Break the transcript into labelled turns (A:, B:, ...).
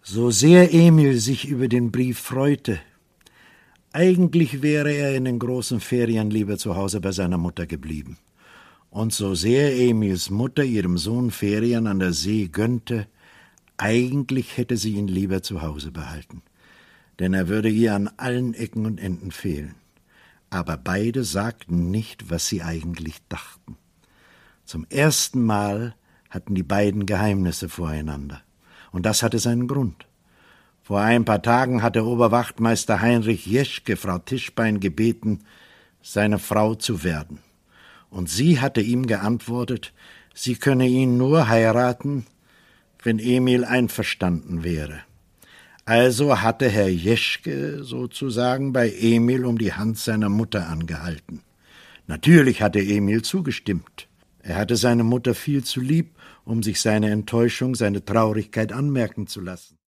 A: So sehr Emil sich über den Brief freute, eigentlich wäre er in den großen Ferien lieber zu Hause bei seiner Mutter geblieben. Und so sehr Emils Mutter ihrem Sohn Ferien an der See gönnte, eigentlich hätte sie ihn lieber zu Hause behalten. Denn er würde ihr an allen Ecken und Enden fehlen. Aber beide sagten nicht, was sie eigentlich dachten. Zum ersten Mal hatten die beiden Geheimnisse voreinander. Und das hatte seinen Grund. Vor ein paar Tagen hatte Oberwachtmeister Heinrich Jeschke Frau Tischbein gebeten, seine Frau zu werden. Und sie hatte ihm geantwortet, sie könne ihn nur heiraten, wenn Emil einverstanden wäre. Also hatte Herr Jeschke sozusagen bei Emil um die Hand seiner Mutter angehalten. Natürlich hatte Emil zugestimmt. Er hatte seine Mutter viel zu lieb, um sich seine Enttäuschung, seine Traurigkeit anmerken zu lassen.